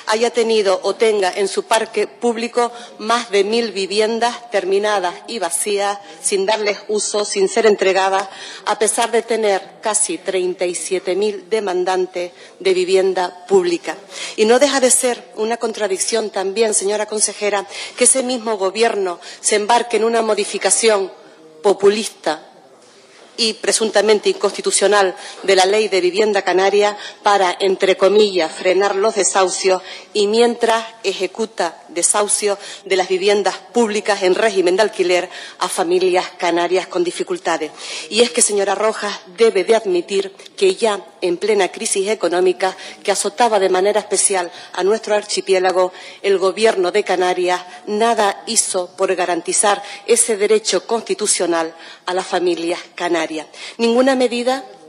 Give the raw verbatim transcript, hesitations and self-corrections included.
haya tenido o tenga en su parque público más de mil viviendas terminadas y vacías, sin darles uso, sin ser entregadas, a pesar de tener casi treinta y siete mil demandantes de vivienda pública. Y no deja de ser una contradicción también, señora consejera, que ese mismo Gobierno se embarque en una modificación populista y presuntamente inconstitucional de la Ley de Vivienda Canaria para, entre comillas, frenar los desahucios y mientras ejecuta desahucios de las viviendas públicas en régimen de alquiler a familias canarias con dificultades. Y es que, señora Rojas, debe de admitir que ya en plena crisis económica que azotaba de manera especial a nuestro archipiélago, el Gobierno de Canarias nada hizo por garantizar ese derecho constitucional a las familias canarias. Ninguna medida